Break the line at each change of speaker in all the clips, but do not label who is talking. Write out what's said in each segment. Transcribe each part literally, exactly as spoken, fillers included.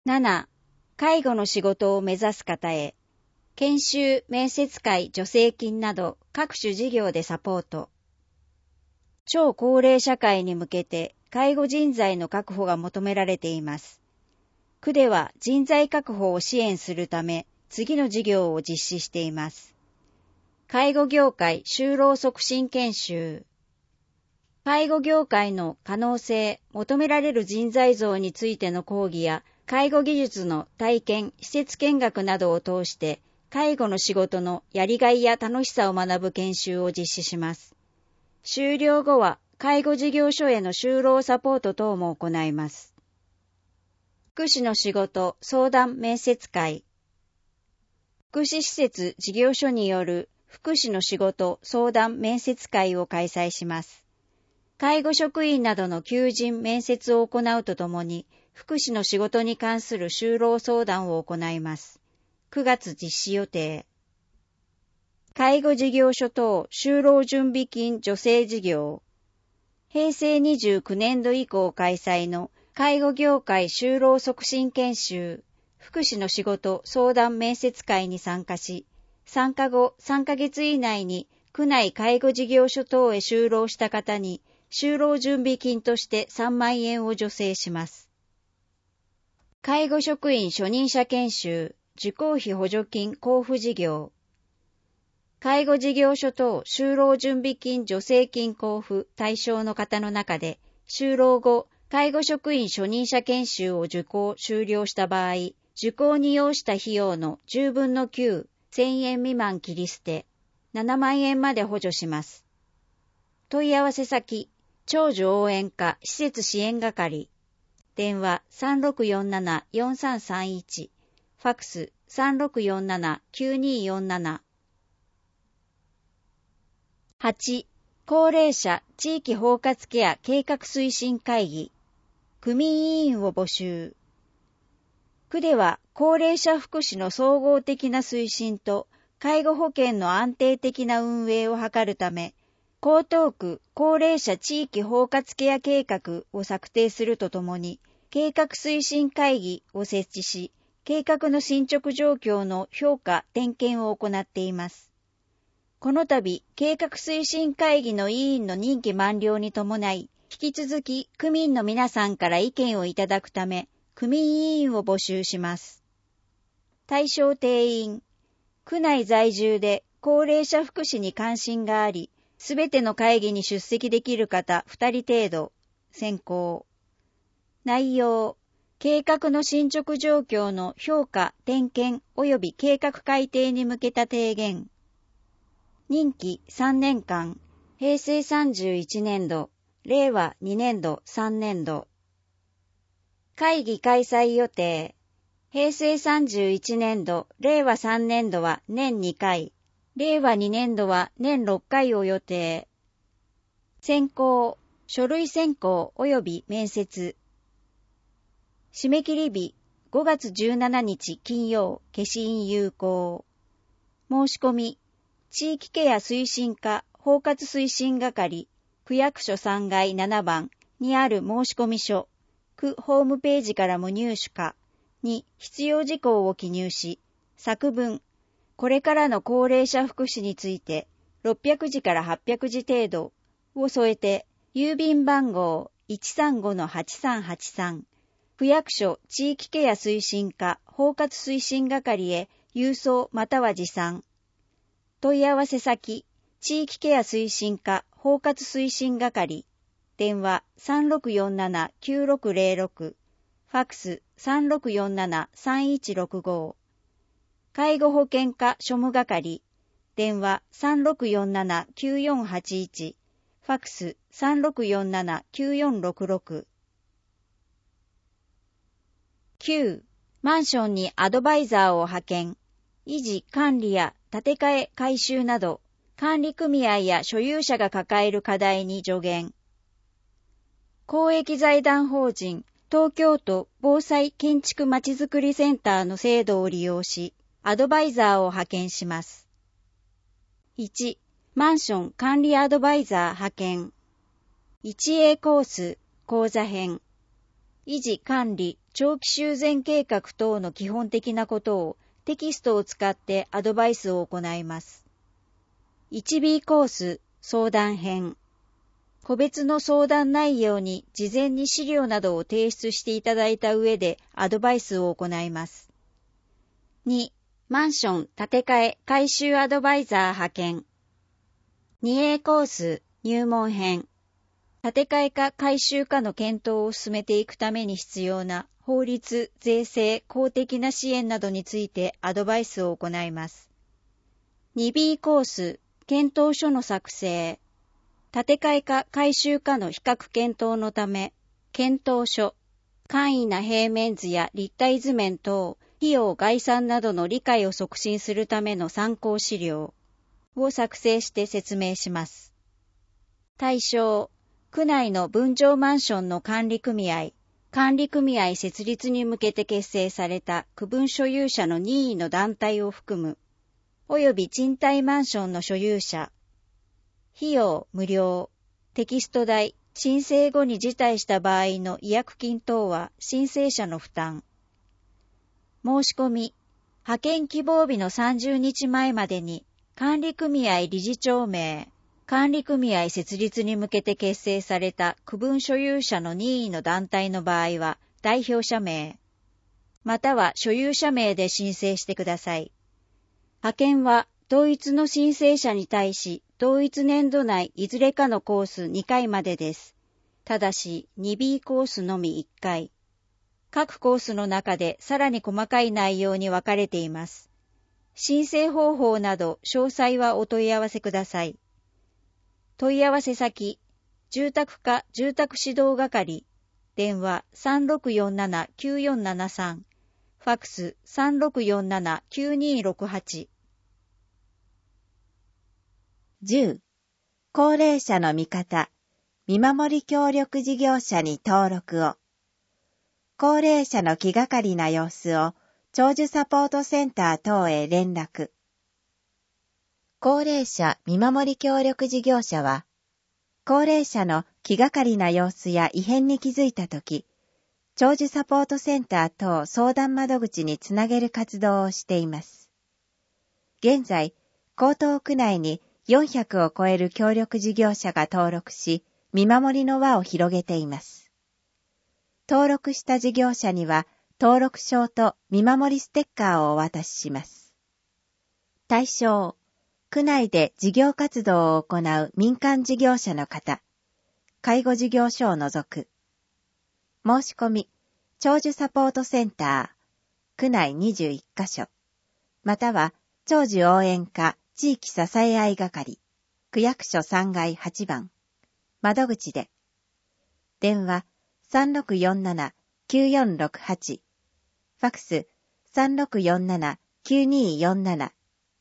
なな、介護の仕事を目指す方へ、研修、面接会、助成金など各種事業でサポート。超高齢社会に向けて介護人材の確保が求められています。区では人材確保を支援するため、次の事業を実施しています。介護業界就労促進研修。介護業界の可能性、求められる人材像についての講義や、介護技術の体験、施設見学などを通して、介護の仕事のやりがいや楽しさを学ぶ研修を実施します。終了後は、介護事業所への就労サポート等も行います。福祉の仕事相談面接会。福祉施設事業所による福祉の仕事相談面接会を開催します。介護職員などの求人面接を行うとともに、福祉の仕事に関する就労相談を行います。くがつ実施予定。介護事業所等就労準備金助成事業。へいせいにじゅうきゅうねんど以降開催の介護業界就労促進研修、福祉の仕事相談面接会に参加し、参加後さんかげつ以内に区内介護事業所等へ就労した方に、就労準備金としてさんまんえんを助成します。介護職員初任者研修、受講費補助金交付事業。介護事業所等就労準備金助成金交付対象の方の中で、就労後、介護職員初任者研修を受講終了した場合、受講に要した費用のじゅうぶんのきゅう、せんえん未満切り捨て、ななまんえんまで補助します。問い合わせ先、長寿応援課施設支援係。電話 さんろくよんななよんさんさんいち、ファックス さんろくよんななきゅうによんなな。はち、高齢者地域包括ケア計画推進会議。区民委員を募集。区では高齢者福祉の総合的な推進と介護保険の安定的な運営を図るため、江東区高齢者地域包括ケア計画を策定するとともに、計画推進会議を設置し、計画の進捗状況の評価・点検を行っています。この度、計画推進会議の委員の任期満了に伴い、引き続き区民の皆さんから意見をいただくため、区民委員を募集します。対象定員、区内在住で高齢者福祉に関心があり、すべての会議に出席できる方ふたり程度、選考。内容、計画の進捗状況の評価、点検及び計画改定に向けた提言。任期さんねんかん、へいせいさんじゅういちねんど、れいわにねんどさんねんど。会議開催予定。へいせいさんじゅういちねんど、れいわさんねんどは年にかい。れいわにねんどは年ろっかいを予定。選考、書類選考及び面接。締め切り日、ごがつじゅうしちにち金曜、消印有効。申し込み、地域ケア推進課包括推進係、区役所さんがいななばんにある申し込み書、区ホームページからも入手かに必要事項を記入し、作文、これからの高齢者福祉についてろっぴゃくじからはっぴゃくじ程度を添えて、郵便番号 いちさんごのはちさんはちさん、区役所地域ケア推進課包括推進係へ郵送または持参。問い合わせ先、地域ケア推進課包括推進係。電話 さんろくよんななきゅうろくぜろろく、ファックス さんろくよんななさんいちろくご。介護保険課庶務係。電話 さんろくよんななきゅうよんはちいち、ファックス さんろくよんななきゅうよんろくろく。きゅう、マンションにアドバイザーを派遣。維持管理や建て替え改修など、管理組合や所有者が抱える課題に助言。公益財団法人東京都防災建築まちづくりセンターの制度を利用し、アドバイザーを派遣します。いち、マンション管理アドバイザー派遣。いちエー コース講座編。維持管理長期修繕計画等の基本的なことをテキストを使ってアドバイスを行います。いちビー コース相談編。個別の相談内容に事前に資料などを提出していただいた上でアドバイスを行います。に、マンション建て替え改修アドバイザー派遣。にエー コース入門編。建て替えか改修かの検討を進めていくために必要な法律、税制、公的な支援などについてアドバイスを行います。にビー コース検討書の作成。建て替えか改修かの比較検討のため、検討書、簡易な平面図や立体図面等、費用概算などの理解を促進するための参考資料を作成して説明します。対象、区内の分譲マンションの管理組合、管理組合設立に向けて結成された区分所有者の任意の団体を含む、及び賃貸マンションの所有者。費用無料、テキスト代、申請後に辞退した場合の違約金等は申請者の負担。申し込み、派遣希望日のさんじゅうにちまえまでに管理組合理事長名、管理組合設立に向けて結成された区分所有者の任意の団体の場合は代表者名、または所有者名で申請してください。派遣は同一の申請者に対し同一年度内いずれかのコースにかいまでです。ただし にビー コースのみいっかい。各コースの中でさらに細かい内容に分かれています。申請方法など詳細はお問い合わせください。問い合わせ先、住宅課住宅指導係、電話 さんろくよんななきゅうよんななさん、ファックス さんろくよんななきゅうにろくはち。
じゅう. 高齢者の味方、見守り協力事業者に登録を。高齢者の気がかりな様子を長寿サポートセンター等へ連絡。高齢者見守り協力事業者は、高齢者の気がかりな様子や異変に気づいたとき、長寿サポートセンター等相談窓口につなげる活動をしています。現在、江東区内によんひゃくを超える協力事業者が登録し、見守りの輪を広げています。登録した事業者には、登録証と見守りステッカーをお渡しします。対象、区内で事業活動を行う民間事業者の方、介護事業所を除く。申し込み、長寿サポートセンター、区内にじゅういっかしょ、または長寿応援課地域支え合い係、区役所さんがいはちばん、窓口で。電話 さんろくよんななきゅうよんろくはち、ファックス さんろくよんななきゅうによんなな。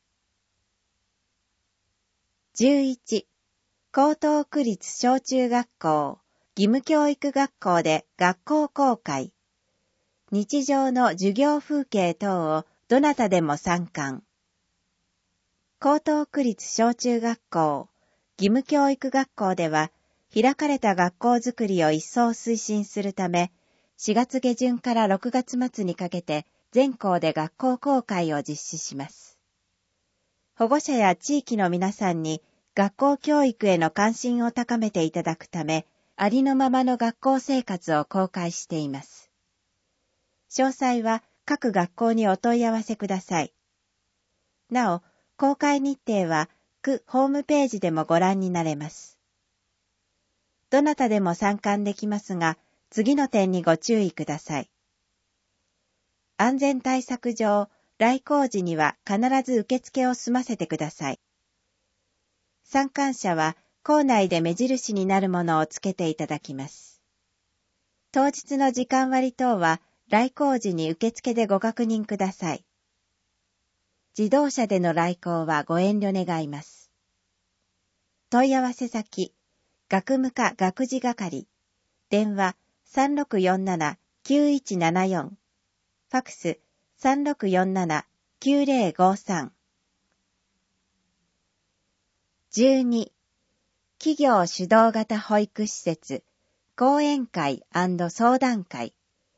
じゅういち. 江東区立小中学校、義務教育学校で学校公開。日常の授業風景等をどなたでも参観。江東区立小中学校、義務教育学校では、開かれた学校づくりを一層推進するため、しがつげじゅんからろくがつまつにかけて全校で学校公開を実施します。保護者や地域の皆さんに学校教育への関心を高めていただくため、ありのままの学校生活を公開しています。詳細は各学校にお問い合わせください。なお、公開日程は区ホームページでもご覧になれます。どなたでも参観できますが、次の点にご注意ください。安全対策上、来校時には必ず受付を済ませてください。参観者は校内で目印になるものをつけていただきます。当日の時間割等は来校時に受付でご確認ください。自動車での来校はご遠慮願います。問い合わせ先、学務課学事係、電話 さんろくよんななきゅういちななよん、ファックス さんろくよんななきゅうぜろごさん。じゅうに. 企業主導型保育施設講演会&相談会。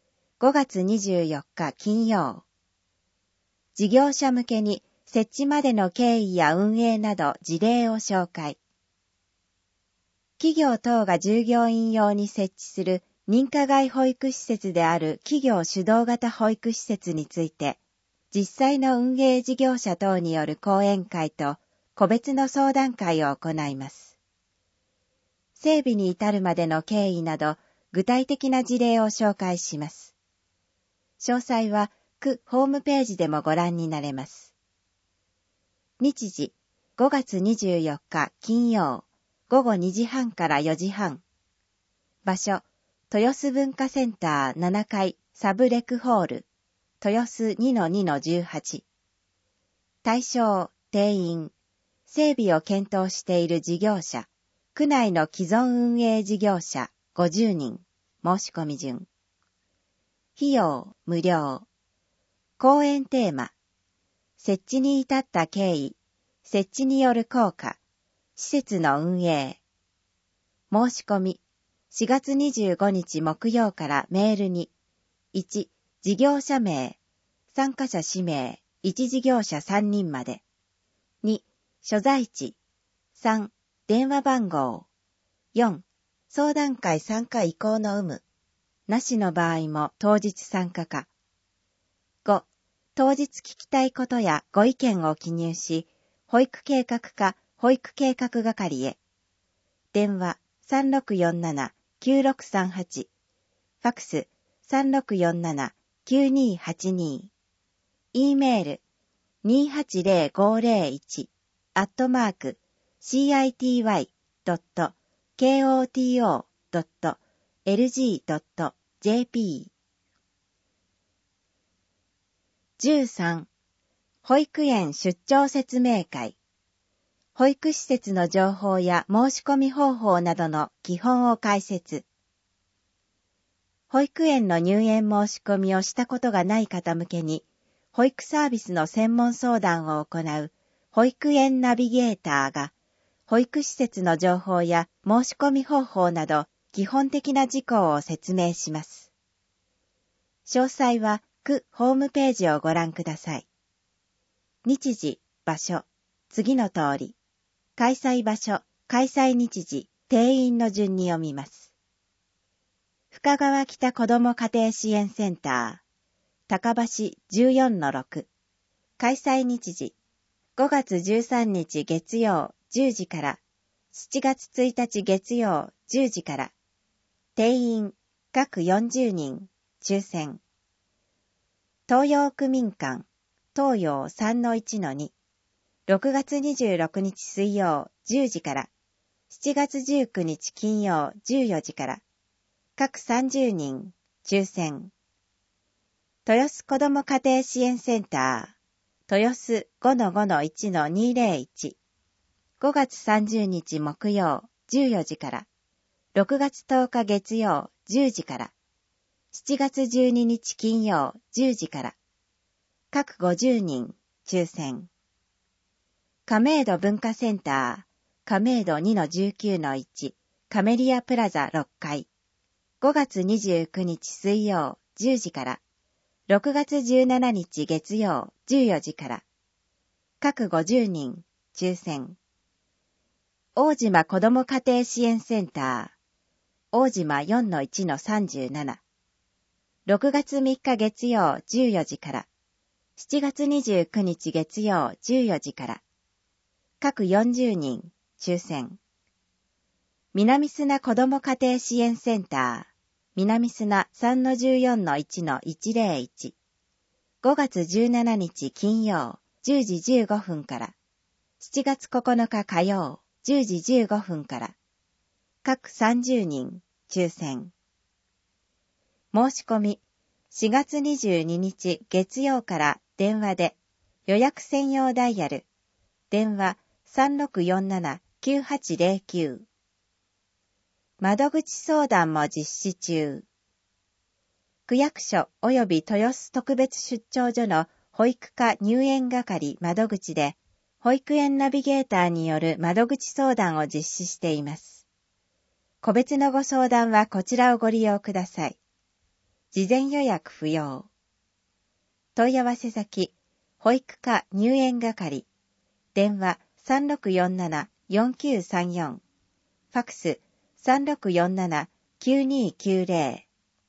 ごがつにじゅうよっか金曜。事業者向けに設置までの経緯や運営など事例を紹介。企業等が従業員用に設置する認可外保育施設である企業主導型保育施設について、実際の運営事業者等による講演会と個別の相談会を行います。整備に至るまでの経緯など具体的な事例を紹介します。詳細は区ホームページでもご覧になれます。日時、ごがつにじゅうよっか金曜、ごごにじはんからよじはん。場所、豊洲文化センターななかいサブレクホール、豊洲 にのにのじゅうはち。対象、定員、整備を検討している事業者、区内の既存運営事業者ごじゅうにん、申し込み順。費用、無料。講演テーマ、設置に至った経緯、設置による効果、施設の運営。申し込み、しがつにじゅうごにち木曜からメールに、いち、事業者名、参加者氏名、いち事業者さんにんまで。に、所在地。さん、電話番号。よん、相談会参加意向の有無。なしの場合も当日参加か。ご、当日聞きたいことやご意見を記入し、保育計画課保育計画係へ。電話さんろくよんななきゅうろくさんはち。ファクスさんろくよんななきゅうにはちに。E メールにはちぜろごぜろいちアットマーク シーアイティーワイドットケーオーティーオードットエルジードットジェーピー。じゅうさん、保育園出張説明会。保育施設の情報や申し込み方法などの基本を解説。保育園の入園申し込みをしたことがない方向けに、保育サービスの専門相談を行う保育園ナビゲーターが、保育施設の情報や申し込み方法など基本的な事項を説明します。詳細は区ホームページをご覧ください。日時、場所、次の通り。開催場所、開催日時、定員の順に読みます。深川北子ども家庭支援センター、高橋 じゅうよんのろく。開催日時、ごがつじゅうさんにち月曜じゅうじから、しちがつついたち月曜じゅうじから。定員、各よんじゅうにん、抽選。東洋区民館、東洋 さんのいちのに。ろくがつにじゅうろくにち水曜じゅうじから、しちがつじゅうくにち金曜じゅうよじから、各さんじゅうにん、抽選。豊洲子ども家庭支援センター、豊洲 ごのごのいちのにぜろいち。ごがつさんじゅうにち木曜じゅうよじから、ろくがつとおか月曜じゅうじから、しちがつじゅうににち金曜じゅうじから、各ごじゅうにん、抽選。亀戸文化センター、亀戸 にのじゅうきゅうのいち、カメリアプラザろっかい。ごがつにじゅうくにち水曜じゅうじから、ろくがつじゅうしちにち月曜じゅうよじから、各ごじゅうにん、抽選。大島子ども家庭支援センター、大島 よんのいちのさんじゅうなな。ろくがつみっか月曜じゅうよじから、しちがつにじゅうくにち月曜じゅうよじから、各よんじゅうにん、抽選。南砂子ども家庭支援センター、南砂 さんのじゅうよんのいちのいちぜろいち。ごがつじゅうしちにち金曜じゅうじじゅうごふんから、しちがつここのか火曜じゅうじじゅうごふんから、各さんじゅうにん、抽選。申し込み、しがつにじゅうににち月曜から電話で、予約専用ダイヤル、電話さんろくよんななきゅうはちぜろきゅう。窓口相談も実施中。区役所及び豊洲特別出張所の保育課入園係窓口で、保育園ナビゲーターによる窓口相談を実施しています。個別のご相談はこちらをご利用ください。 事前予約不要。問い合わせ先、保育課入園係、電話 さんろくよんななよんきゅうさんよん、ファクス さんろくよんななきゅうにきゅうぜろ。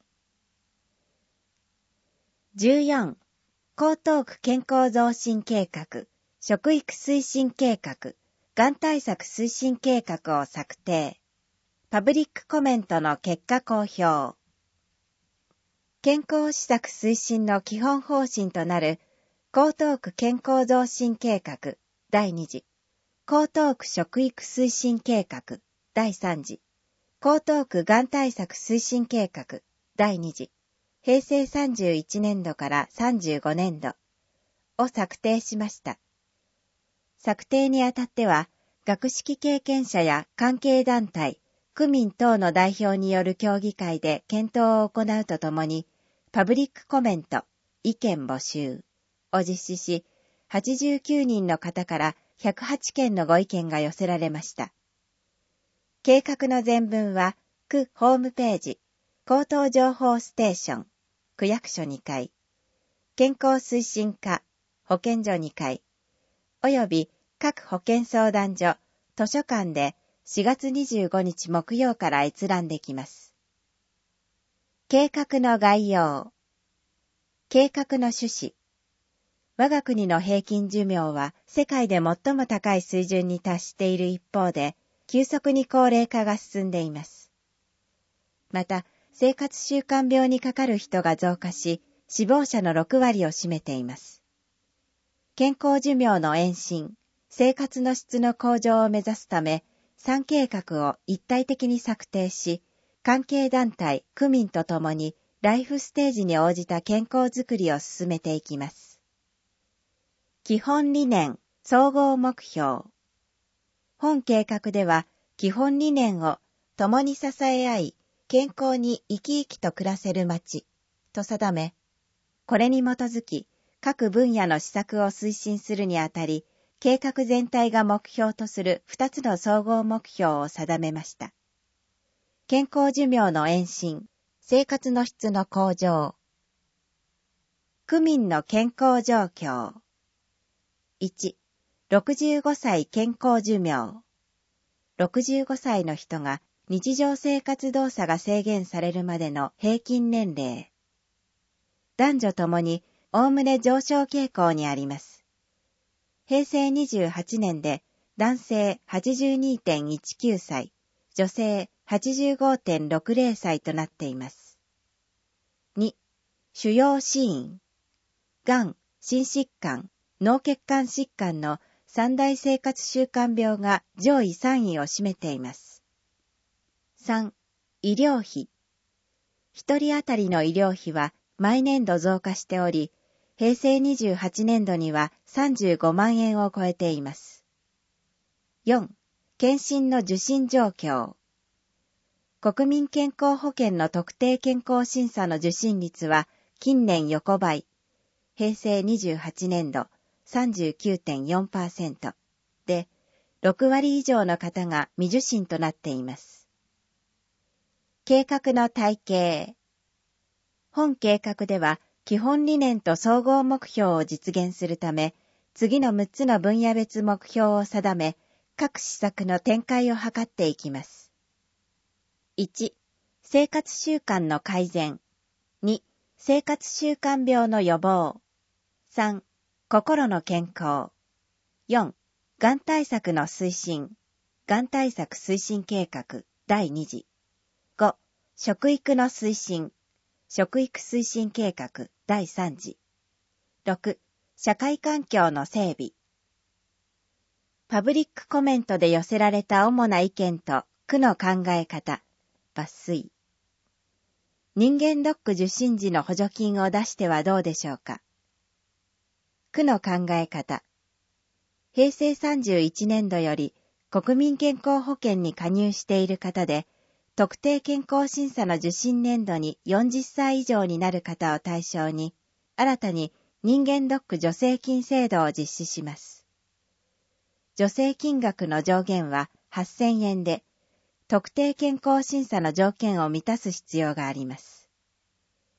じゅうよん、江東区健康増進計画、食育推進計画、がん対策推進計画を策定。パブリックコメントの結果公表。健康施策推進の基本方針となる江東区健康増進計画だいに次、江東区食育推進計画だいさん次、江東区がん対策推進計画だいに次、へいせいさんじゅういちねんどからさんじゅうごねんどを策定しました。策定にあたっては、学識経験者や関係団体、区民等の代表による協議会で検討を行うとともに、パブリックコメント、意見募集を実施し、はちじゅうきゅうにんの方からひゃくはちけんのご意見が寄せられました。計画の全文は、区ホームページ、江東情報ステーション、区役所にかい、健康推進課、保健所にかい、および各保健相談所、図書館でしがつにじゅうごにち木曜から閲覧できます。計画の概要。計画の趣旨。我が国の平均寿命は世界で最も高い水準に達している一方で、急速に高齢化が進んでいます。また、生活習慣病にかかる人が増加し、死亡者のろくわりを占めています。健康寿命の延伸、生活の質の向上を目指すため、さん計画を一体的に策定し、関係団体、区民とともにライフステージに応じた健康づくりを進めていきます。基本理念、総合目標。本計画では、基本理念を共に支え合い、健康に生き生きと暮らせる街と定め、これに基づき、各分野の施策を推進するにあたり、計画全体が目標とするふたつの総合目標を定めました。健康寿命の延伸、生活の質の向上。区民の健康状況。いち、ろくじゅうごさい健康寿命。ろくじゅうごさいの人が日常生活動作が制限されるまでの平均年齢。男女ともにおおむね上昇傾向にあります。へいせいにじゅうはちねんで男性 はちじゅうにてんいちきゅうさい、女性 はちじゅうごてんろくぜろさいとなっています。に、主要死因。がん、心疾患、脳血管疾患の三大生活習慣病が上位さんいを占めています。さん、医療費。一人当たりの医療費は毎年度増加しており、へいせいにじゅうはちねんどにはさんじゅうごまんえんを超えています。よん、検診の受診状況。国民健康保険の特定健康審査の受診率は近年横ばい、へいせいにじゅうはちねんど さんじゅうきゅうてんよんパーセント で、ろくわり以上の方が未受診となっています。計画の体系。本計画では、基本理念と総合目標を実現するため、次のむっつの分野別目標を定め、各施策の展開を図っていきます。いち、生活習慣の改善。に、生活習慣病の予防。さん、心の健康。よん、がん対策の推進。がん対策推進計画だいに次。ご、食育の推進。食育推進計画だいさん次。ろく、社会環境の整備。パブリックコメントで寄せられた主な意見と区の考え方、抜粋。人間ドック受診時の補助金を出してはどうでしょうか。区の考え方。へいせいさんじゅういちねんどより国民健康保険に加入している方で、特定健康審査の受診年度によんじゅっさい以上になる方を対象に、新たに人間ドック助成金制度を実施します。助成金額の上限ははっせんえんで、特定健康審査の条件を満たす必要があります。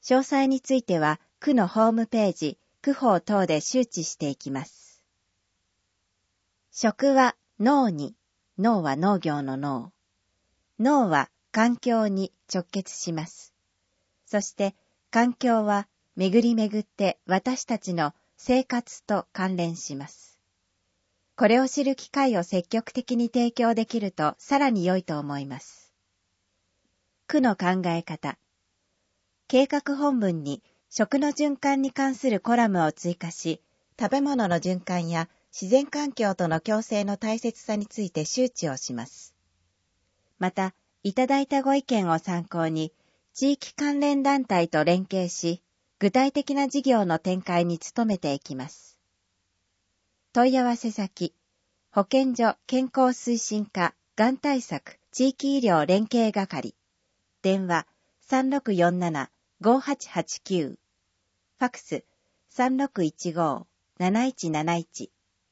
詳細については区のホームページ、区法等で周知していきます。食は農に、農は農業の農。農は環境に直結します。そして環境は巡り巡って私たちの生活と関連します。これを知る機会を積極的に提供できるとさらに良いと思います。区の考え方。計画本文に食の循環に関するコラムを追加し、食べ物の循環や自然環境との共生の大切さについて周知をします。また、いただいたご意見を参考に、地域関連団体と連携し、具体的な事業の展開に努めていきます。問い合わせ先、保健所健康推進課がん対策地域医療連携係、電話 さんろくよんななごはちはちきゅう、ファクス さんろくいちごなないちなないち。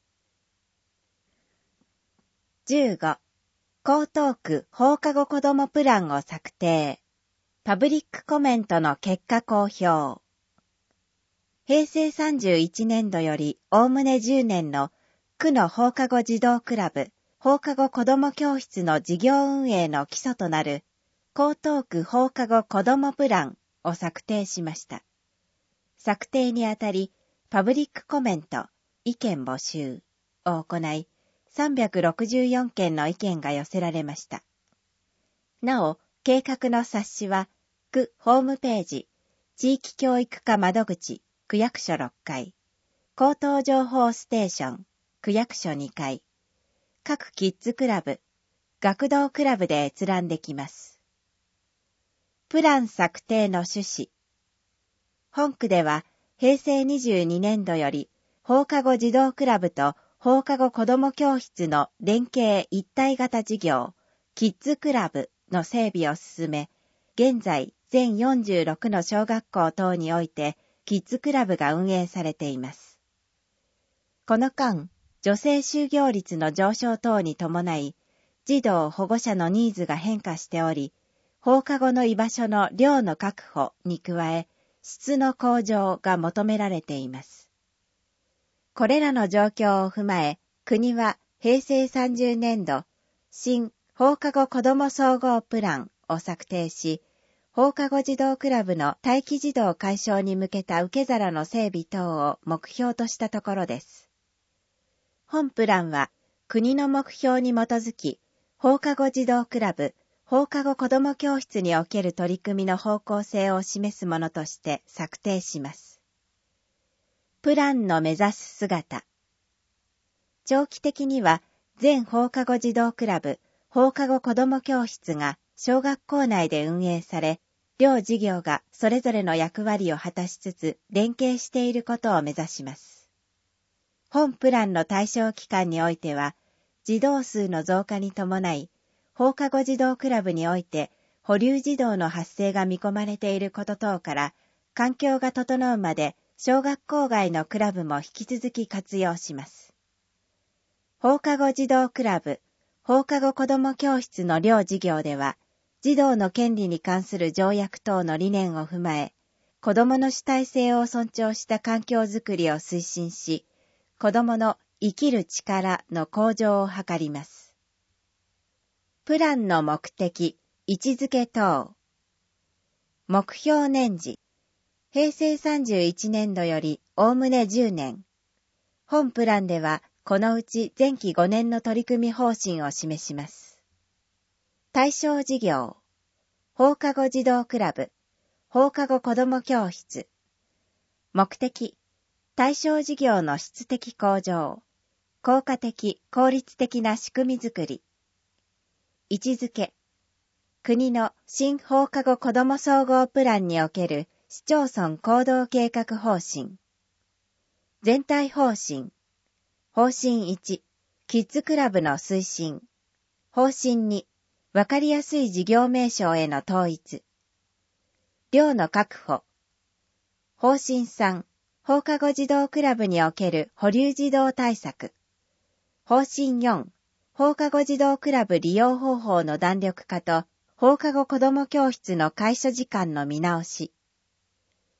じゅうご、江東区放課後子どもプランを策定。パブリックコメントの結果公表。平成さんじゅういちねんどよりおおむねじゅうねんの区の放課後児童クラブ放課後子ども教室の事業運営の基礎となる江東区放課後子どもプランを策定しました。策定にあたり、パブリックコメント、意見募集を行い、さんびゃくろくじゅうよんけんの意見が寄せられました。なお、計画の冊子は、区ホームページ、地域教育課窓口、区役所ろっかい、口頭情報ステーション、区役所にかい、各キッズクラブ、学童クラブで閲覧できます。プラン策定の趣旨。本区では、平成にじゅうにねんどより、放課後児童クラブと放課後子ども教室の連携一体型事業、キッズクラブの整備を進め、現在全よんじゅうろくの小学校等において、キッズクラブが運営されています。この間、女性就業率の上昇等に伴い、児童保護者のニーズが変化しており、放課後の居場所の量の確保に加え、質の向上が求められています。これらの状況を踏まえ、国は平成さんじゅうねんど、新放課後子ども総合プランを策定し、放課後児童クラブの待機児童解消に向けた受け皿の整備等を目標としたところです。本プランは国の目標に基づき、放課後児童クラブ、放課後子ども教室における取り組みの方向性を示すものとして策定します。プランの目指す姿。長期的には全放課後児童クラブ、放課後子ども教室が小学校内で運営され、両事業がそれぞれの役割を果たしつつ連携していることを目指します。本プランの対象期間においては、児童数の増加に伴い、放課後児童クラブにおいて保留児童の発生が見込まれていること等から、環境が整うまで小学校外のクラブも引き続き活用します。放課後児童クラブ、放課後子ども教室の両事業では、児童の権利に関する条約等の理念を踏まえ、子どもの主体性を尊重した環境づくりを推進し、子どもの生きる力の向上を図ります。プランの目的、位置づけ等。目標年次。平成さんじゅういちねんどよりおおむねじゅうねん。本プランでは、このうち前期ごねんの取り組み方針を示します。対象事業。放課後児童クラブ。放課後子ども教室。目的。対象事業の質的向上。効果的・効率的な仕組みづくり。位置づけ。国の新放課後子ども総合プランにおける市町村行動計画方針。全体方針。方針いち、キッズクラブの推進。方針に、わかりやすい事業名称への統一。量の確保。方針さん、放課後児童クラブにおける保留児童対策。方針よん、放課後児童クラブ利用方法の弾力化と、放課後子ども教室の開所時間の見直し。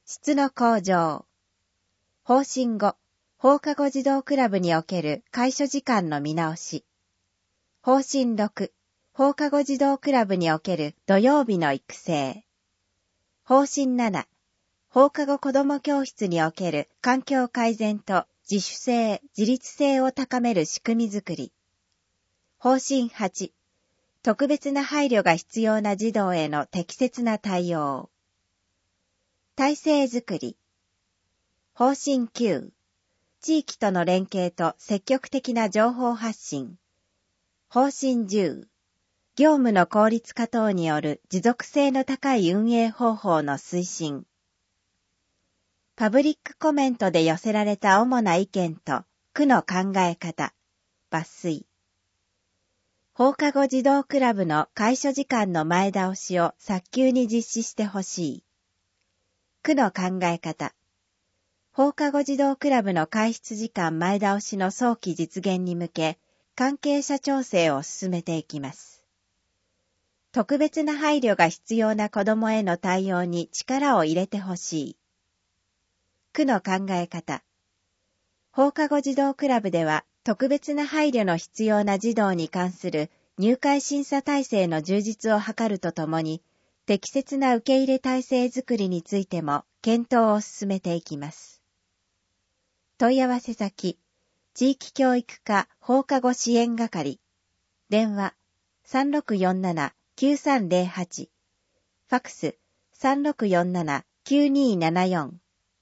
質の向上。放診後、放課後児童クラブにおける開所時間の見直し。方針ろく、放課後児童クラブにおける土曜日の育成。方針なな、放課後子ども教室における環境改善と自主性、自立性を高める仕組みづくり。方針はち、特別な配慮が必要な児童への適切な対応。体制づくり。方針きゅう、地域との連携と積極的な情報発信。方針じゅう、業務の効率化等による持続性の高い運営方法の推進。パブリックコメントで寄せられた主な意見と区の考え方、抜粋。放課後児童クラブの開所時間の前倒しを早急に実施してほしい。区の考え方。放課後児童クラブの開室時間前倒しの早期実現に向け、関係者調整を進めていきます。特別な配慮が必要な子どもへの対応に力を入れてほしい。区の考え方。放課後児童クラブでは特別な配慮の必要な児童に関する入会審査体制の充実を図るとともに、適切な受け入れ体制づくりについても検討を進めていきます。問い合わせ先、地域教育課放課後支援係、電話 さんろくよんななきゅうさんぜろはち、ファクス さんろくよんななきゅうにななよん。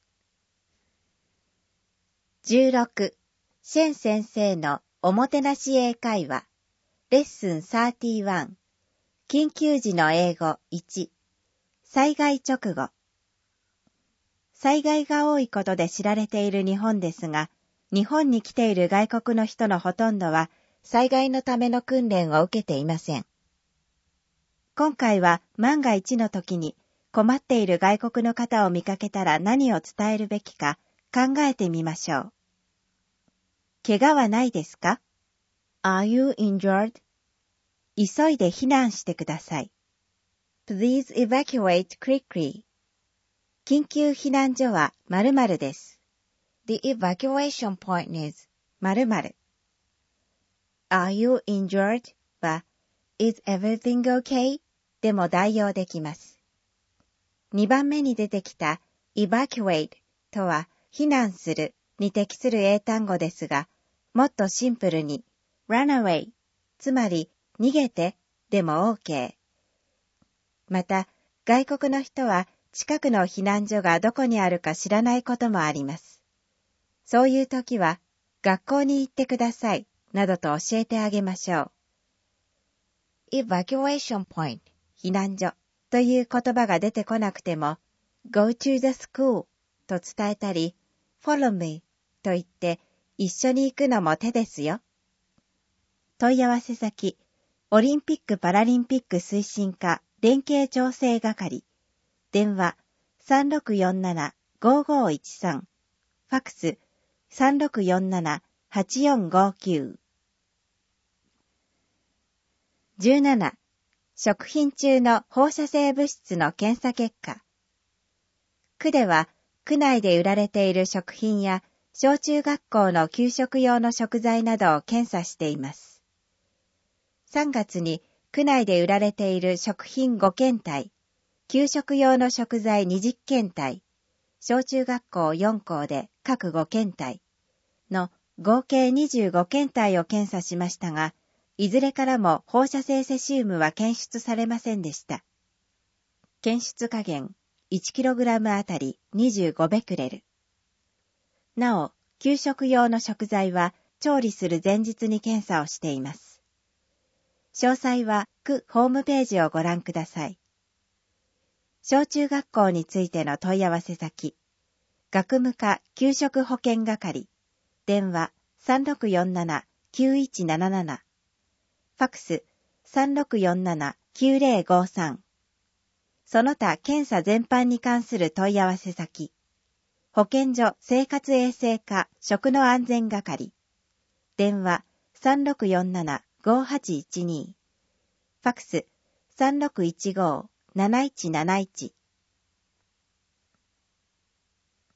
じゅうろく、シェン先生のおもてなし英会話、レッスンさんじゅういち、緊急時の英語いち、災害直後。災害が多いことで知られている日本ですが、日本に来ている外国の人のほとんどは災害のための訓練を受けていません。今回は万が一の時に困っている外国の方を見かけたら何を伝えるべきか考えてみましょう。怪我はないですか？ Are you injured? 急いで避難してください。Please evacuate quickly. 緊急避難所は〇〇です。The evacuation point is 〇〇。Are you injured? は Is everything okay? でも代用できます。にばんめに出てきた evacuate とは避難するに適する英単語ですが、もっとシンプルに run away、つまり逃げてでも OK。また、外国の人は近くの避難所がどこにあるか知らないこともあります。そういう時は、学校に行ってください、などと教えてあげましょう。evacuation point、避難所という言葉が出てこなくても、go to the school と伝えたり、follow me と言って一緒に行くのも手ですよ。問い合わせ先、オリンピック・パラリンピック推進課連携調整係、電話 さんろくよんななごごいちさん、ファクス さんろくよんななはちよんごきゅう。じゅうなな、食品中の放射性物質の検査結果。区では、区内で売られている食品や小中学校の給食用の食材などを検査しています。さんがつに区内で売られている食品ごけんたい、給食用の食材にじゅっけんたい、小中学校よんこうで各ごけんたいの合計にじゅうごけんたいを検査しましたが、いずれからも放射性セシウムは検出されませんでした。検出下限 いちキログラム あたりにじゅうごベクレル。なお、給食用の食材は調理する前日に検査をしています。詳細は区ホームページをご覧ください。小中学校についての問い合わせ先、学務課給食保健係、電話 さんろくよんななきゅういちなななな、ファクス さんろくよんななきゅうぜろごさん。その他検査全般に関する問い合わせ先、保健所生活衛生課食の安全係、電話 さんろくよんななごはちいちに、ファクス さんろくいちごなないちなないち。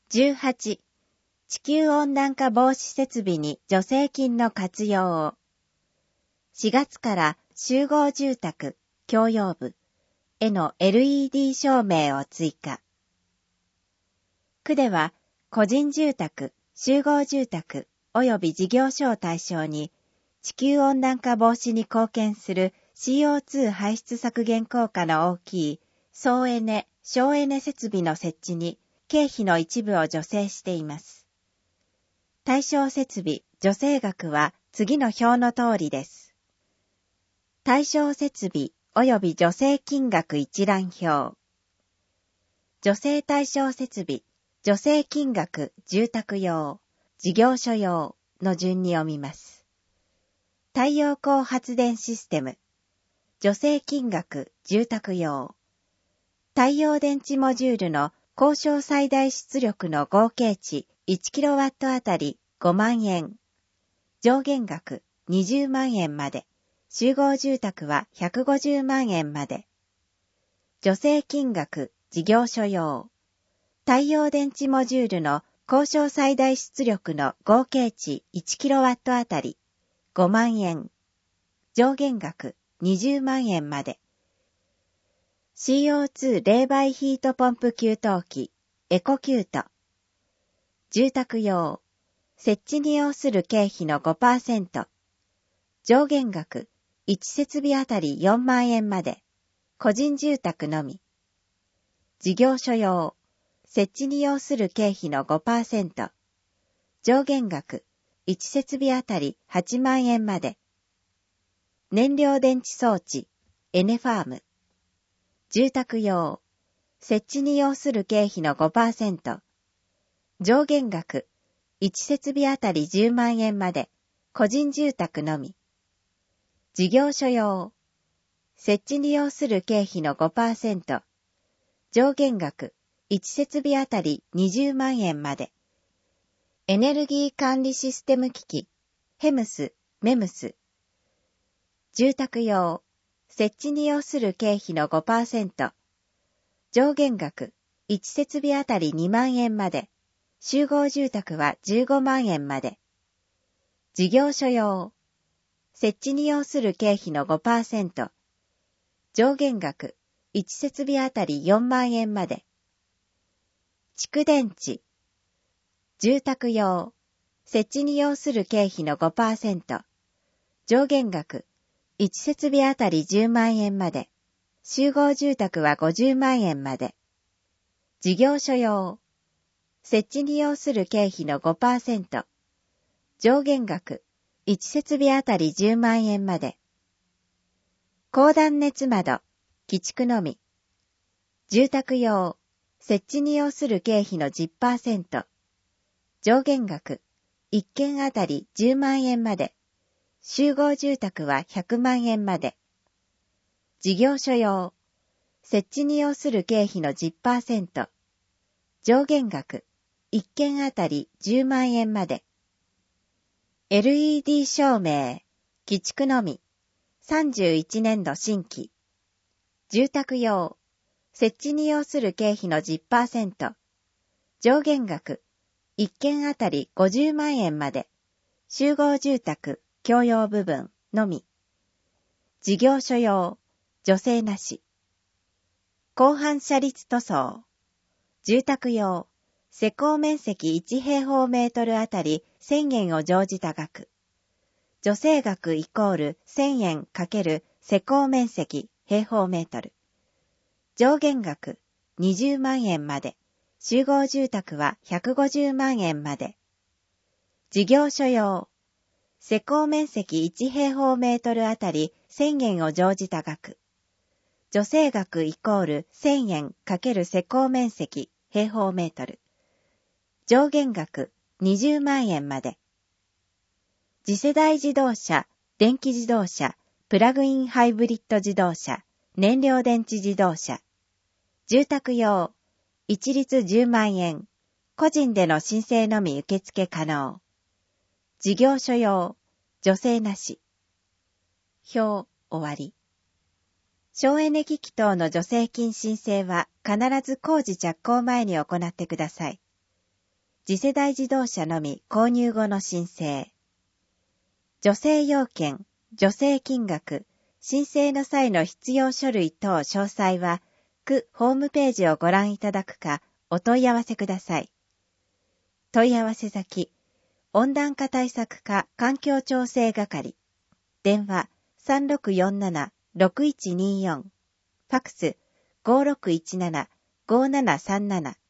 じゅうはち、地球温暖化防止設備に助成金の活用を。しがつから集合住宅、共用部への エルイーディー 照明を追加。区では、個人住宅、集合住宅及び事業所を対象に、地球温暖化防止に貢献する シーオーツー 排出削減効果の大きい総エネ、省エネ設備の設置に経費の一部を助成しています。対象設備、助成額は次の表の通りです。対象設備及び助成金額一覧表。助成対象設備、助成金額住宅用、事業所用の順に読みます。太陽光発電システム、助成金額住宅用。太陽電池モジュールの交渉最大出力の合計値いちキロワットあたりごまんえん。上限額にじゅうまんえんまで。集合住宅はひゃくごじゅうまんえんまで。助成金額事業所用。太陽電池モジュールの交渉最大出力の合計値いちキロワットあたりごまんえん。上限額にじゅうまんえんまで。シーオーツー 冷媒ヒートポンプ給湯器エコキュート。住宅用。設置に要する経費の ごパーセント。上限額いち設備あたりよんまんえんまで。個人住宅のみ。事業所用。設置に要する経費の ごパーセント。上限額いち設備あたりはちまんえんまで。燃料電池装置エネファーム。住宅用。設置に要する経費の ごパーセント。上限額いち設備あたりじゅうまんえんまで。個人住宅のみ。事業所用。設置に要する経費の ごパーセント。上限額いち設備あたりにじゅうまんえんまで。エネルギー管理システム機器、ヘムス、メムス。住宅用。設置に要する経費の ごパーセント。上限額いち設備あたりにまんえんまで。集合住宅はじゅうごまんえんまで。事業所用。設置に要する経費の ごパーセント。上限額いち設備あたりよんまんえんまで。蓄電池。住宅用。設置に要する経費の ごパーセント。上限額いち設備あたりじゅうまんえんまで。集合住宅はごじゅうまんえんまで。事業所用。設置に要する経費の ごパーセント。上限額いち設備あたりじゅうまんえんまで。高断熱窓、基築のみ。住宅用。設置に要する経費の じゅっパーセント。上限額いっけんあたりじゅうまんえんまで。集合住宅はひゃくまんえんまで。事業所用。設置に要する経費の じゅっパーセント。上限額いっけんあたりじゅうまんえんまで。エルイーディー 照明、基築のみ。さんじゅういちねんど新規。住宅用。設置に要する経費の じゅっパーセント。上限額いっけんあたりごじゅうまんえんまで。集合住宅、共用部分のみ。事業所用。助成なし。広範車立塗装。住宅用。施工面積いち平方メートルあたりせんえんを乗じた額。助成額イコールせんえん×施工面積平方メートル。上限額にじゅうまんえんまで。集合住宅はひゃくごじゅうまんえんまで。事業所用。施工面積いち平方メートルあたりせんえんを乗じた額。助成額イコールせんえん×施工面積平方メートル。上限額にじゅうまんえんまで。次世代自動車、電気自動車、プラグインハイブリッド自動車、燃料電池自動車。住宅用。一律じゅうまんえん。個人での申請のみ受付可能。事業所用。助成なし。表、終わり。省エネ機器等の助成金申請は必ず工事着工前に行ってください。 次世代自動車のみ購入後の申請。助成要件、助成金額、申請の際の必要書類等詳細は、区ホームページをご覧いただくか、お問い合わせください。問い合わせ先、温暖化対策課環境調整係。電話 さんろくよんななろくいちによん。ファクス ごろくいちななごななさんなな。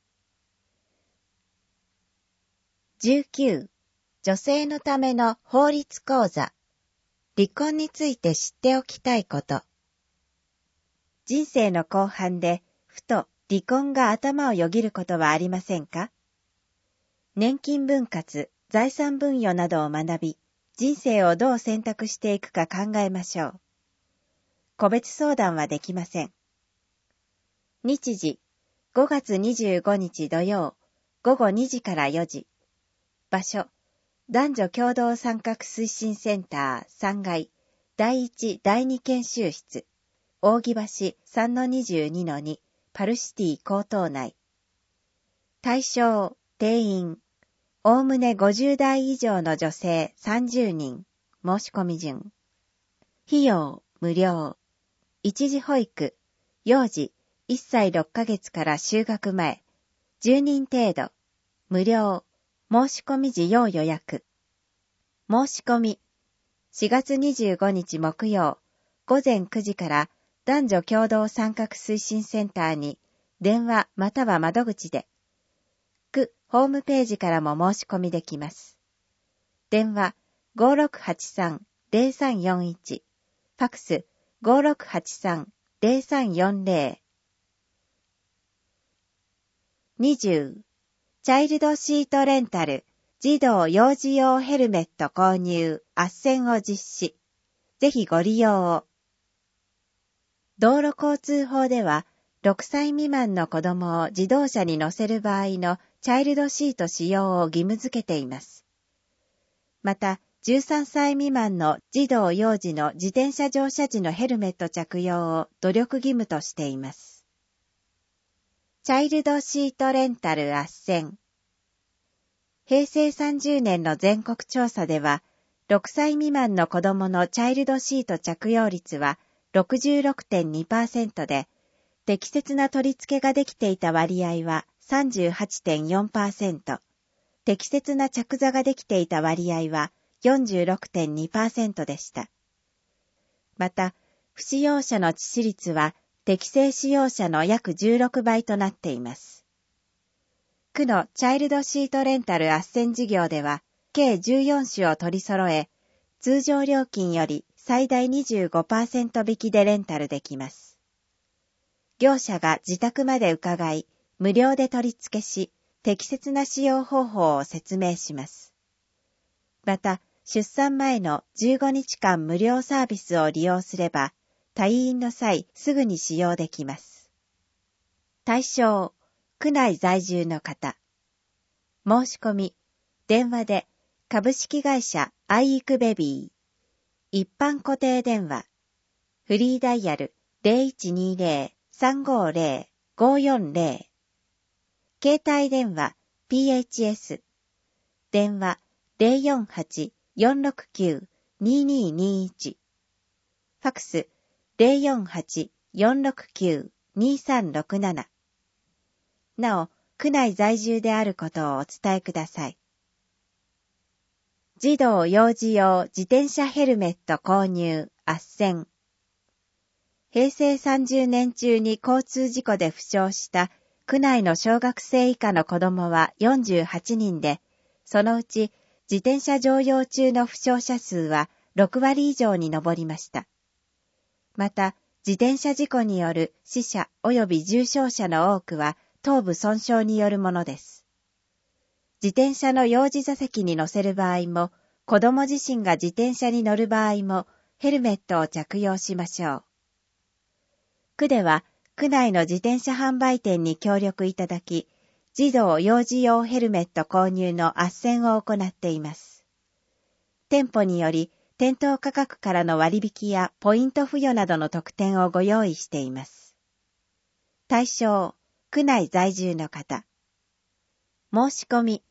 じゅうきゅう、女性のための法律講座。離婚について知っておきたいこと。人生の後半で、ふと離婚が頭をよぎることはありませんか？年金分割、財産分与などを学び、人生をどう選択していくか考えましょう。個別相談はできません。日時、ごがつにじゅうごにち土曜、ごごにじからよじ。場所、男女共同参画推進センターさんがい、だいいちだいに研修室、扇橋 さんのにじゅうにのに、パルシティ高等内。対象、定員、おおむねごじゅうだい以上の女性さんじゅうにん、申し込み順。費用、無料。一時保育、幼児、いっさいろっかげつから就学前、じゅうにん程度、無料。申し込み時要予約。申し込み。しがつにじゅうごにち木曜、ごぜんくじから男女共同参画推進センターに電話または窓口で。区ホームページからも申し込みできます。電話 ごろくはちさんぜろさんよんいち。ファクス ごろくはちさんぜろさんよんぜろ。にじゅう。チャイルドシートレンタル、児童幼児用ヘルメット購入、斡旋を実施。ぜひご利用を。道路交通法では、ろくさい未満の子供を自動車に乗せる場合のチャイルドシート使用を義務付けています。また、じゅうさんさい未満の児童幼児の自転車乗車時のヘルメット着用を努力義務としています。チャイルドシートレンタル斡旋。へいせいさんじゅうねんの全国調査では、ろくさい未満の子供のチャイルドシート着用率は ろくじゅうろくてんにパーセント で、適切な取り付けができていた割合は さんじゅうはちてんよんパーセント、適切な着座ができていた割合は よんじゅうろくてんにパーセント でした。また、不使用者の致死率は、適正使用者の約じゅうろくばいとなっています。区のチャイルドシートレンタル斡旋事業では、計じゅうよんしゅを取り揃え、通常料金より最大 にじゅうごパーセント 引きでレンタルできます。業者が自宅まで伺い、無料で取り付けし、適切な使用方法を説明します。また、出産前のじゅうごにちかん無料サービスを利用すれば、退院の際すぐに使用できます。対象、区内在住の方。申し込み、電話で株式会社アイイクベビー。一般固定電話。フリーダイヤル ゼロいちにゼロ さんごゼロ ごよんゼロ。携帯電話 ピーエイチエス。電話 ゼロよんはち よんろくきゅう にににいち。ファクスゼロよんはち よんろくきゅう にさんろくなな。なお、区内在住であることをお伝えください。児童幼児用自転車ヘルメット購入、斡旋。へいせいさんじゅうねん中に交通事故で負傷した区内の小学生以下の子供はよんじゅうはちにんで、そのうち自転車乗用中の負傷者数はろくわり以上に上りました。また、自転車事故による死者及び重傷者の多くは頭部損傷によるものです。自転車の幼児座席に乗せる場合も、子供自身が自転車に乗る場合も、ヘルメットを着用しましょう。区では、区内の自転車販売店に協力いただき、児童幼児用ヘルメット購入の斡旋を行っています。店舗により、店頭価格からの割引やポイント付与などの特典をご用意しています。対象、区内在住の方。申し込み、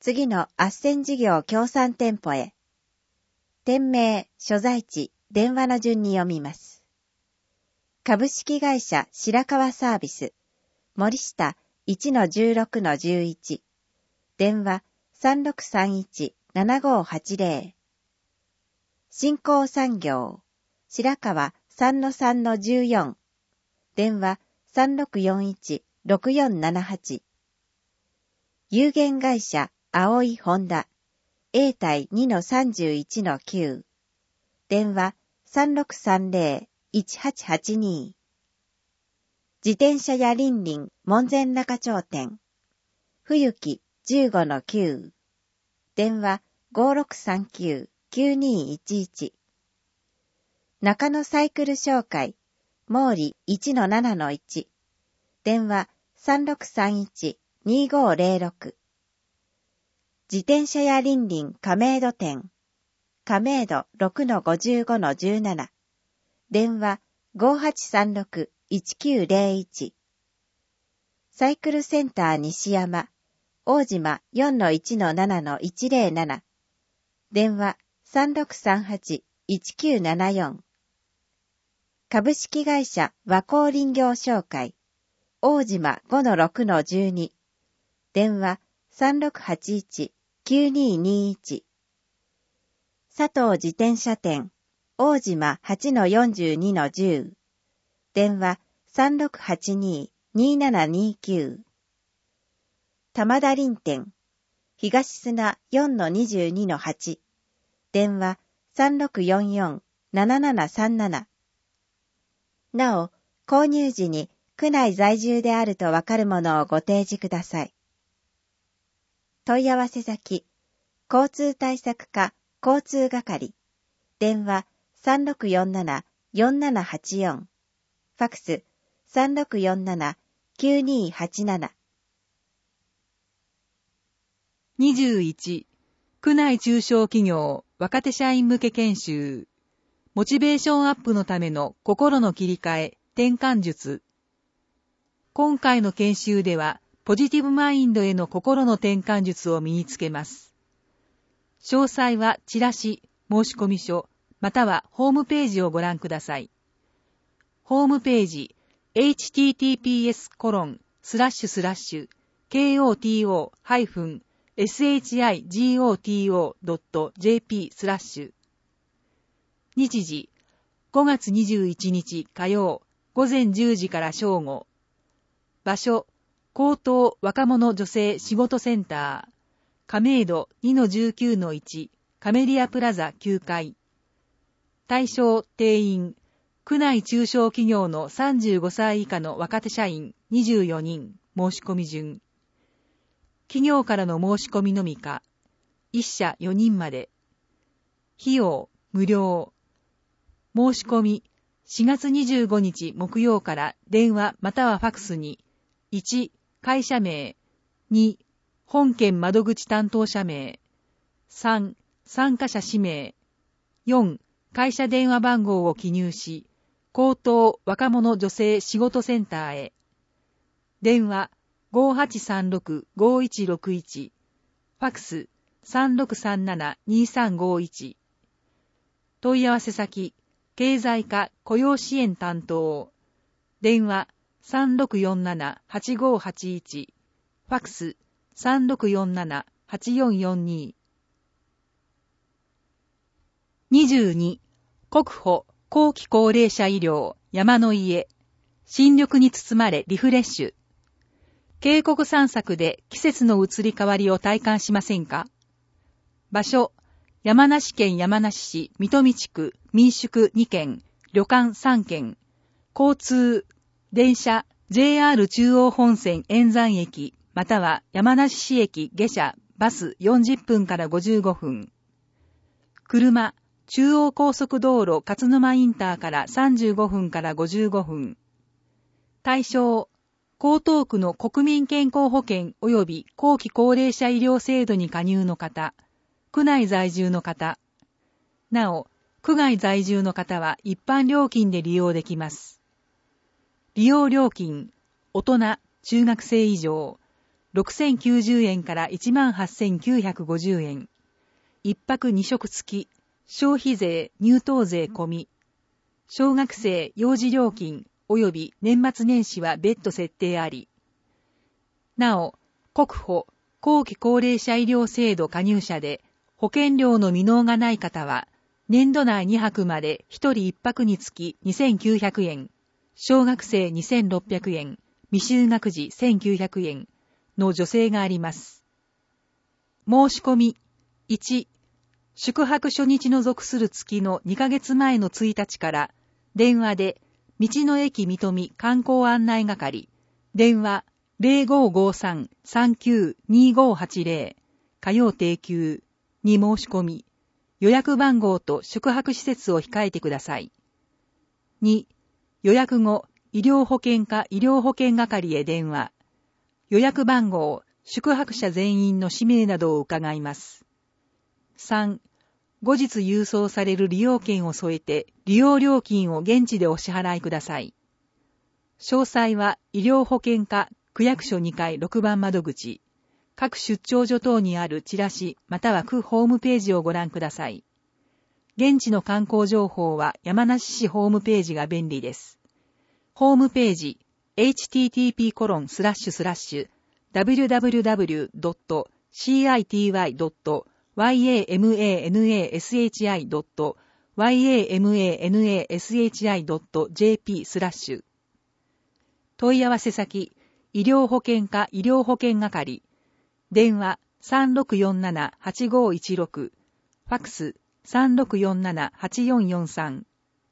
次の斡旋事業協賛店舗へ。店名、所在地、電話の順に読みます。株式会社白川サービス、森下 いちのじゅうろくのじゅういち、電話 さんろくさんいちななごはちゼロ。新興産業、白川 さんのさんのじゅうよん、電話 さんろくよんいちろくよんななはち。有限会社葵ホンダ、永代 にのさんじゅういちのきゅう、電話 さんろくさんゼロいちはちはちに。自転車屋りんりん門前仲町店、冬木 じゅうごのきゅう、電話 ごろくさんきゅうきゅうにいちいち。中野サイクル商会、毛利 いちのななのいち、電話 さんろくさんいちにごゼロろく。自転車屋りんりん亀戸店、亀戸 ろくのごじゅうごのじゅうなな、電話 ごはちさんろくいちきゅうゼロいち。サイクルセンター西山、大島 よんのいちのななのいちゼロなな、電話 さんろくさんはちいちきゅうななよん。株式会社和光林業商会、大島 ごのろくのじゅうに、電話 さんろくはちいちきゅうににいち。佐藤自転車店、大島 はちのよんじゅうにのじゅう、電話 さんろくはちににななにきゅう。玉田林店、東砂 よんのにじゅうにのはち、電話 さんろくよんよんななななさんなな。なお、購入時に区内在住であるとわかるものをご提示ください。問い合わせ先、交通対策課交通係、電話 さんろくよんななよんななはちよん、ファクス さんろくよんななきゅうにはちなな。
にじゅういち、区内中小企業若手社員向け研修、モチベーションアップのための心の切り替え、転換術。今回の研修では、ポジティブマインドへの心の転換術を身につけます。詳細はチラシ、申込書、またはホームページをご覧ください。ホームページ、エイチティーティーピーエスコロンスラッシュスラッシュケーオーティーオーハイフンエスエイチアイジーオーティーオードットジェーピー スラッシュ。日時、ごがつにじゅういちにち火曜、午前じゅうじから正午。場所、高等若者女性仕事センター、亀戸 にのじゅうきゅうのいち、カメリアプラザきゅうかい。対象定員、区内中小企業のさんじゅうごさい以下の若手社員にじゅうよにん、申し込み順。企業からの申し込みのみか、一社よにんまで。費用、無料。申し込み、しがつにじゅうごにち木曜から電話またはファクスに、いち、会社名、に、本件窓口担当者名、さん、参加者氏名、よん、会社電話番号を記入し、高等若者女性仕事センターへ。電話 ごはちさんろくごいちろくいち、ファクス さんろくさんななにさんごいち。問い合わせ先、経済課雇用支援担当。電話 さんろくよんななはちごはちいち、ファクス さんろくよんななはちよんよんに。にじゅうに、国保後期高齢者医療山の家。新緑に包まれリフレッシュ。渓谷散策で季節の移り変わりを体感しませんか？場所、山梨県山梨市水富地区民宿にけん、旅館さんけん。交通、電車、ジェイアール 中央本線円山駅、または山梨市駅下車、バスよんじゅっぷんからごじゅうごふん。車、中央高速道路勝沼インターからさんじゅうごふんからごじゅうごふん。対象、江東区の国民健康保険及び後期高齢者医療制度に加入の方、区内在住の方。なお、区外在住の方は一般料金で利用できます。利用料金、大人、中学生以上、 ろくせんきゅうじゅうえんから いちまんはっせんきゅうひゃくごじゅうえん。一泊二食付き、消費税、入湯税込み。小学生幼児料金及び年末年始は別途設定あり。なお、国保、後期高齢者医療制度加入者で、保険料の未納がない方は、年度内にはくまでひとりいっぱくにつきにせんきゅうひゃくえん、小学生にせんろっぴゃくえん、未就学児せんきゅうひゃくえんの助成があります。申し込み、いち、宿泊初日の属する月のにかげつまえのついたちから、電話で、道の駅みとみ観光案内係、電話 ゼロごーごーさん さんきゅう にーごーはちゼロ、火曜定休に申し込み、予約番号と宿泊施設を控えてください。に、予約後、医療保険課医療保険係へ電話。予約番号、宿泊者全員の氏名などを伺います。さん、後日郵送される利用券を添えて、利用料金を現地でお支払いください。詳細は医療保険課区役所にかいろくばん窓口、各出張所等にあるチラシまたは区ホームページをご覧ください。現地の観光情報は山梨市ホームページが便利です。ホームページ エイチティーティーピーコロンスラッシュスラッシュダブリューダブリューダブリュードットシーアイティーワイドットワイエーエムエーエヌエーエスエイチアイドットワイエーエムエーエヌエーエスエイチアイドットジェーピー スラッシュ問い合わせ先医療保険課医療保険係電話 さんろくよんななはちごーいちろく ファックス さんろくよんななはちよんよんさん。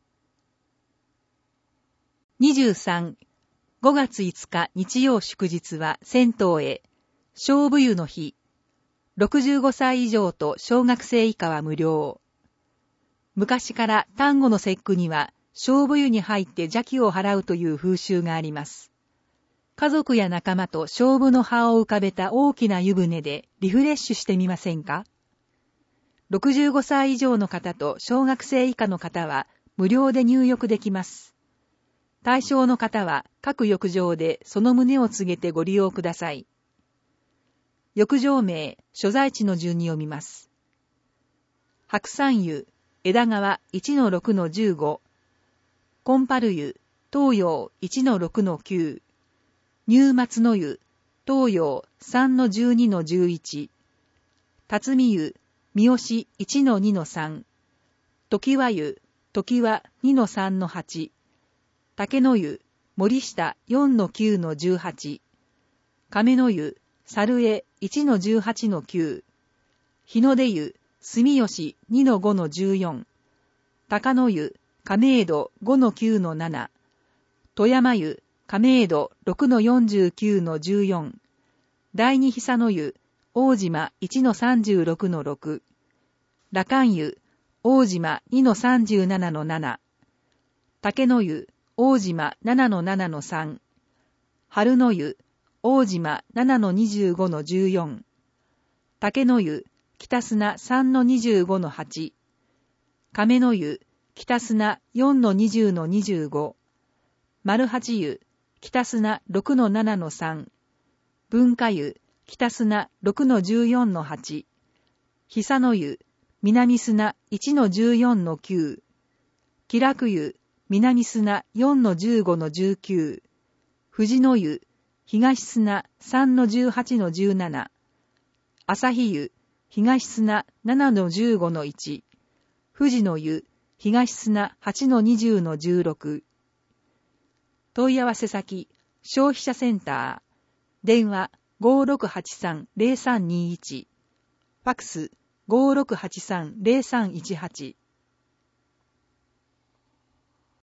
にじゅうさん、ごがついつか日曜祝日は銭湯へ菖蒲湯の日。ろくじゅうごさい以上と小学生以下は無料。昔から端午の節句には菖蒲湯に入って邪気を払うという風習があります。家族や仲間と菖蒲の葉を浮かべた大きな湯船でリフレッシュしてみませんか？ろくじゅうごさい以上の方と小学生以下の方は無料で入浴できます。対象の方は各浴場でその旨を告げてご利用ください。浴場名、所在地の順に読みます。白山湯、枝川 いちのろくのじゅうご、コンパル湯、東洋 いちのろくのきゅう、入松の湯、東洋 さんのじゅうにのじゅういち、辰巳湯、三好 いちのにのさん、時和湯、時和 にのさんのはち、竹の湯、森下 よんのきゅうのじゅうはち、亀の湯、猿江 いちのじゅうはちのきゅう、日の出湯、住吉 にのごのじゅうよん、高野湯、亀戸 ごのきゅうのなな、富山湯、亀戸 ろくのよんじゅうきゅうのじゅうよん、第二久野湯、大島 いちのさんじゅうろくのろく、羅漢湯、大島 にのさんじゅうななのなな、竹の湯、大島 ななのななのさん、春の湯、大島 ななのにじゅうごのじゅうよん、竹の湯、北砂 さんのにじゅうごのはち、亀の湯、北砂 よんのにじゅうのにじゅうご、丸八湯、北砂 ろくのななのさん、文化湯、北砂 ろくのじゅうよんのはち、久の湯、南砂 いちのじゅうよんのきゅう、気楽湯、南砂 よんのじゅうごのじゅうきゅう、富士の湯、東砂 さんのじゅうはちのじゅうなな、朝日湯、東砂 ななのじゅうごのいち、富士の湯、東砂 はちのにじゅうのじゅうろく。問い合わせ先、消費者センター、電話 ごーろくはちさんゼロさんにいち、ファックス ごーろくはちさんゼロさんいちはち。